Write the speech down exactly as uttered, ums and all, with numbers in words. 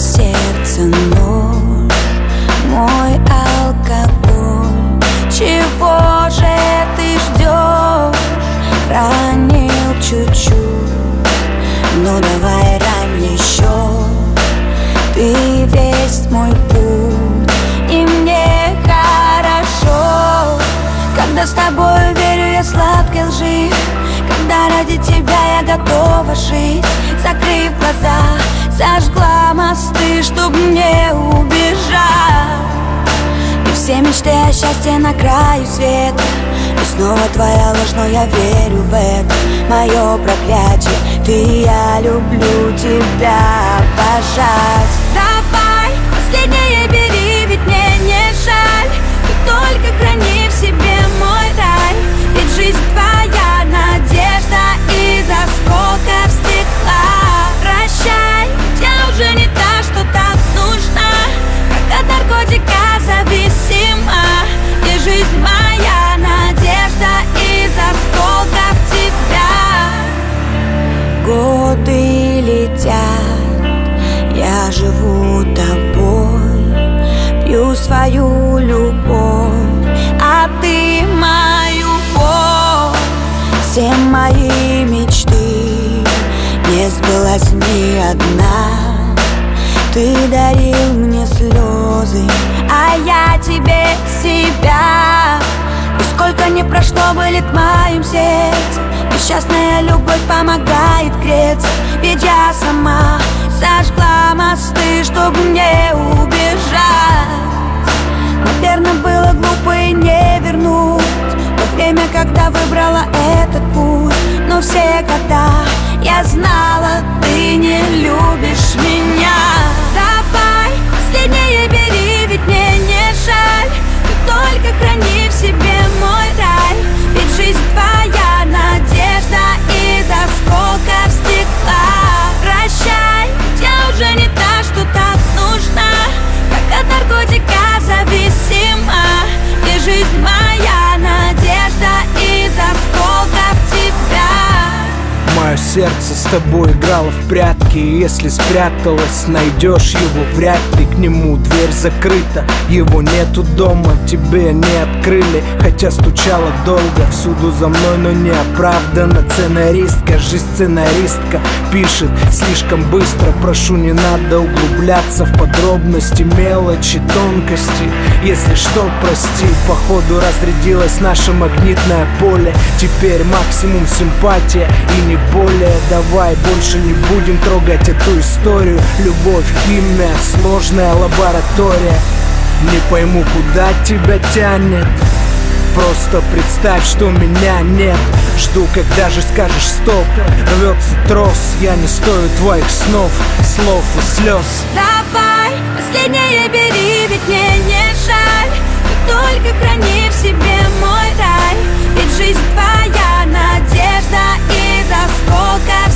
сердце нож, мой алкоголь. Чего же ты ждешь? Ранил чуть-чуть, ну давай рань еще. Ты весь мой путь, и мне хорошо, когда с тобой верю я сладкой лжи, когда ради тебя я готова жить. Закрыв глаза, зажгла мосты, чтоб не убежать. И все мечты о счастье на краю света, и снова твоя ложь, но я верю в это. Мое проклятие, ты, я люблю тебя обожать. Давай, последнее бери, ведь мне не жаль. Ты только храни в себе мой рай, ведь жизнь твоя надежда из осколков стекла. Прощай, я уже не та, что так нужна, как от наркотика зависима. И жизнь моя надежда из осколков тебя. Годы летят, я живу тобой, пью свою любовь, а ты мою боль. Все мои мечты, не сбылась ни одна. Ты дарил мне слезы, а я тебе себя. И сколько не прошло, болит в моем сердце. Несчастная любовь помогает греться, ведь я сама сожгла мосты, чтоб не убежать. Наверное, было глупо и не вернуть то время, когда выбрала этот путь. Но все года я знала, ты не любишь меня. Давай, последнее бери, ведь мне не жаль. Ты только храни в себе мой рай, ведь жизнь твоя надежда из осколков стекла. Прощай, я уже не та, что так нужна, как от наркотика зависима. И жизнь моя надежда из осколков тебя. Мое сердце с тобой играло в прятки, и если спряталась, найдешь его вряд ли. К нему дверь закрыта, его нету дома, тебе не открыли, хотя стучала долго. Всюду за мной, но не оправдана. Сценаристка, жизнь сценаристка пишет слишком быстро. Прошу, не надо углубляться в подробности, мелочи, тонкости. Если что, прости, походу разрядилось наше магнитное поле. Теперь максимум симпатия и не более. Давай больше не будем трогать эту историю. Любовь, химия, сложная лаборатория. Не пойму, куда тебя тянет. Просто представь, что меня нет. Жду, когда же скажешь стоп. Рвется трос, я не стою твоих снов, слов и слез. Давай, последнее бери, ведь мне не жаль. Ты только храни в себе мой рай, ведь жизнь твоя надежда из осколков